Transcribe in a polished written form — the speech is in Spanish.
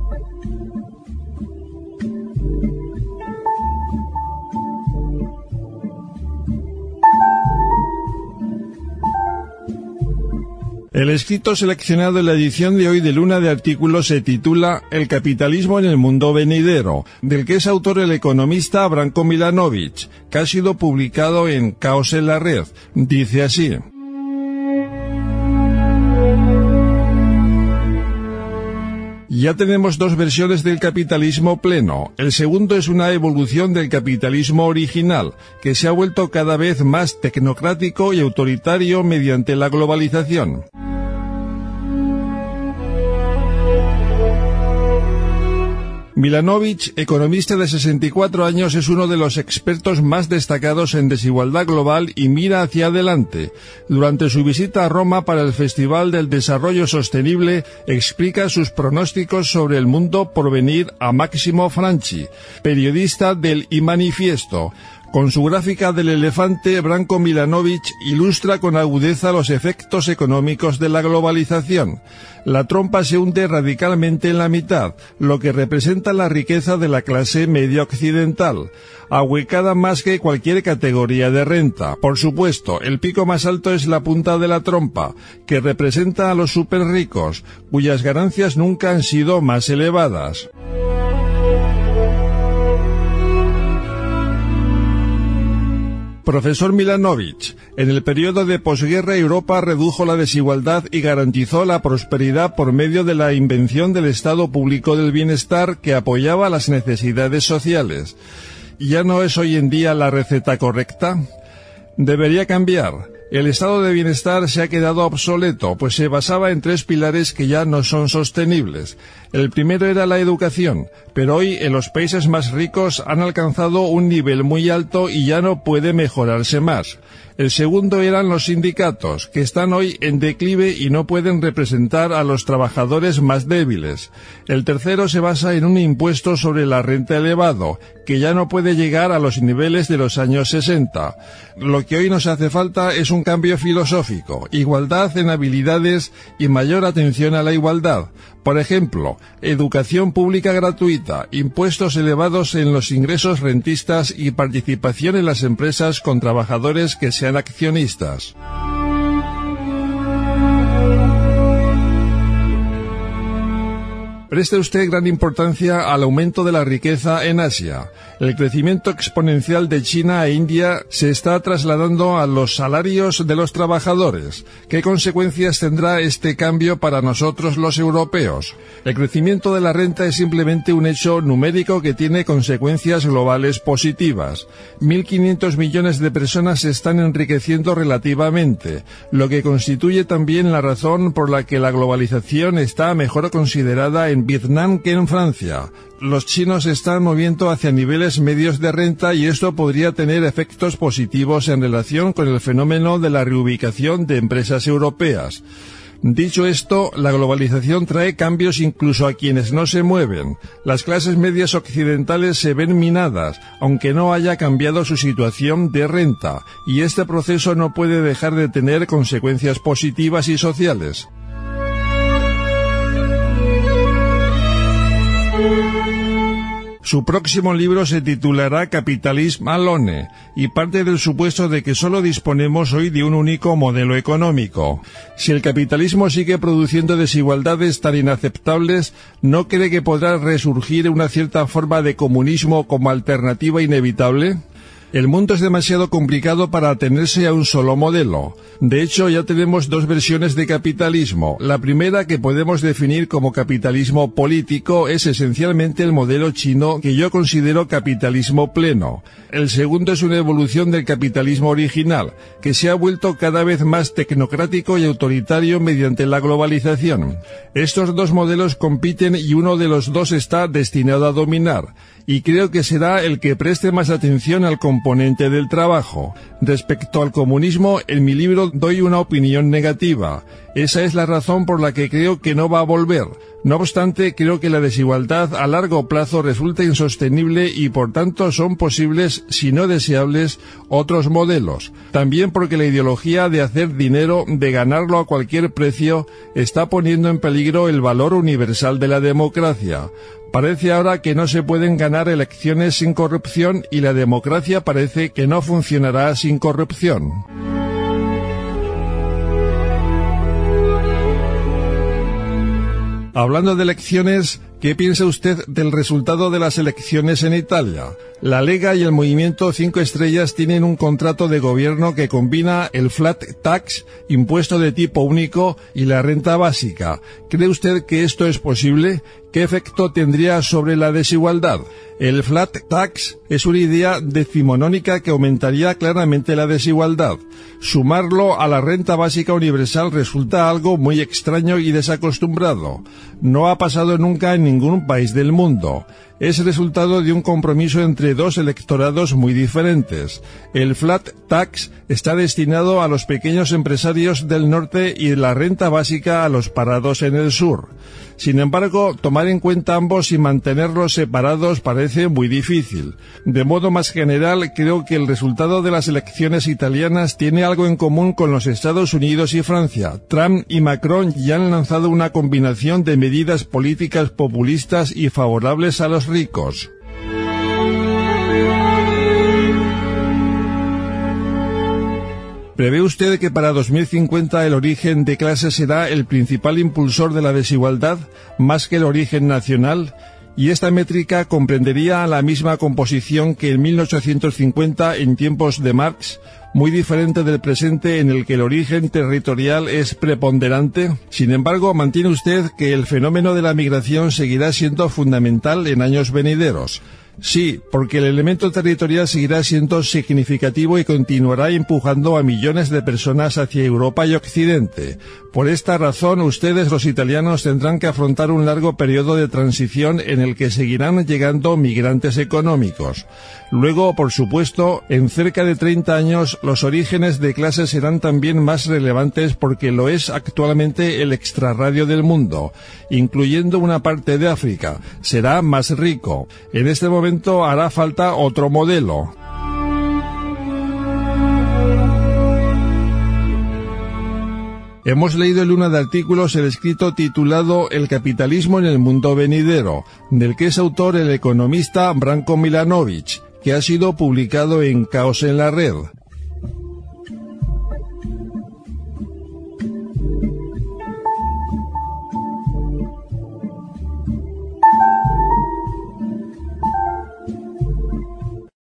El escrito seleccionado en la edición de hoy de Luna de Artículos se titula El capitalismo en el mundo venidero, del que es autor el economista Branko Milanovic, que ha sido publicado en Caos en la Red. Dice así: ya tenemos dos versiones del capitalismo pleno. El segundo es una evolución del capitalismo original, que se ha vuelto cada vez más tecnocrático y autoritario mediante la globalización. Milanovic, economista de 64 años, es uno de los expertos más destacados en desigualdad global y mira hacia adelante. Durante su visita a Roma para el Festival del Desarrollo Sostenible, explica sus pronósticos sobre el mundo por venir a Massimo Franchi, periodista del I Manifiesto. Con su gráfica del elefante, Branko Milanovic ilustra con agudeza los efectos económicos de la globalización. La trompa se hunde radicalmente en la mitad, lo que representa la riqueza de la clase media occidental, ahuecada más que cualquier categoría de renta. Por supuesto, el pico más alto es la punta de la trompa, que representa a los superricos, cuyas ganancias nunca han sido más elevadas. Profesor Milanovic, en el periodo de posguerra Europa redujo la desigualdad y garantizó la prosperidad por medio de la invención del Estado Público del Bienestar que apoyaba las necesidades sociales. ¿Ya no es hoy en día la receta correcta? Debería cambiar. El estado de bienestar se ha quedado obsoleto, pues se basaba en tres pilares que ya no son sostenibles. El primero era la educación, pero hoy en los países más ricos han alcanzado un nivel muy alto y ya no puede mejorarse más. El segundo eran los sindicatos, que están hoy en declive y no pueden representar a los trabajadores más débiles. El tercero se basa en un impuesto sobre la renta elevado, que ya no puede llegar a los niveles de los años 60. Lo que hoy nos hace falta es un cambio filosófico, igualdad en habilidades y mayor atención a la igualdad. Por ejemplo, educación pública gratuita, impuestos elevados en los ingresos rentistas y participación en las empresas con trabajadores que sean accionistas. Preste usted gran importancia al aumento de la riqueza en Asia. El crecimiento exponencial de China e India se está trasladando a los salarios de los trabajadores. ¿Qué consecuencias tendrá este cambio para nosotros los europeos? El crecimiento de la renta es simplemente un hecho numérico que tiene consecuencias globales positivas. 1.500 millones de personas se están enriqueciendo relativamente, lo que constituye también la razón por la que la globalización está mejor considerada en Vietnam que en Francia. Los chinos se están moviendo hacia niveles medios de renta y esto podría tener efectos positivos en relación con el fenómeno de la reubicación de empresas europeas. Dicho esto, la globalización trae cambios incluso a quienes no se mueven. Las clases medias occidentales se ven minadas, aunque no haya cambiado su situación de renta, y este proceso no puede dejar de tener consecuencias positivas y sociales. Su próximo libro se titulará Capitalism Alone y parte del supuesto de que solo disponemos hoy de un único modelo económico. Si el capitalismo sigue produciendo desigualdades tan inaceptables, ¿no cree que podrá resurgir una cierta forma de comunismo como alternativa inevitable? El mundo es demasiado complicado para atenerse a un solo modelo. De hecho, ya tenemos dos versiones de capitalismo. La primera, que podemos definir como capitalismo político, es esencialmente el modelo chino que yo considero capitalismo pleno. El segundo es una evolución del capitalismo original, que se ha vuelto cada vez más tecnocrático y autoritario mediante la globalización. Estos dos modelos compiten y uno de los dos está destinado a dominar, y creo que será el que preste más atención al componente del trabajo. Respecto al comunismo, en mi libro doy una opinión negativa. Esa es la razón por la que creo que no va a volver. No obstante, creo que la desigualdad a largo plazo resulta insostenible y por tanto son posibles, si no deseables, otros modelos. También porque la ideología de hacer dinero, de ganarlo a cualquier precio, está poniendo en peligro el valor universal de la democracia. Parece ahora que no se pueden ganar elecciones sin corrupción y la democracia parece que no funcionará sin corrupción. Hablando de elecciones, ¿qué piensa usted del resultado de las elecciones en Italia? La Lega y el Movimiento 5 Estrellas tienen un contrato de gobierno que combina el flat tax, impuesto de tipo único, y la renta básica. ¿Cree usted que esto es posible? ¿Qué efecto tendría sobre la desigualdad? El flat tax es una idea decimonónica que aumentaría claramente la desigualdad. Sumarlo a la renta básica universal resulta algo muy extraño y desacostumbrado. No ha pasado nunca en ningún país del mundo. Es resultado de un compromiso entre dos electorados muy diferentes. El flat tax está destinado a los pequeños empresarios del norte y la renta básica a los parados en el sur. Sin embargo, tomar en cuenta ambos y mantenerlos separados parece muy difícil. De modo más general, creo que el resultado de las elecciones italianas tiene algo en común con los Estados Unidos y Francia. Trump y Macron ya han lanzado una combinación de medidas políticas populistas y favorables a los ricos. ¿Prevé usted que para 2050 el origen de clase será el principal impulsor de la desigualdad, más que el origen nacional? Y esta métrica comprendería la misma composición que en 1850 en tiempos de Marx, muy diferente del presente en el que el origen territorial es preponderante. Sin embargo, mantiene usted que el fenómeno de la migración seguirá siendo fundamental en años venideros. Sí, porque el elemento territorial seguirá siendo significativo y continuará empujando a millones de personas hacia Europa y Occidente. Por esta razón, ustedes, los italianos, tendrán que afrontar un largo periodo de transición en el que seguirán llegando migrantes económicos. Luego, por supuesto, en cerca de 30 años, los orígenes de clase serán también más relevantes porque lo es actualmente el extrarradio del mundo, incluyendo una parte de África. Será más rico. En este momento hará falta otro modelo. Hemos leído en una de artículos el escrito titulado El capitalismo en el mundo venidero, del que es autor el economista Branko Milanovic, que ha sido publicado en Caos en la Red.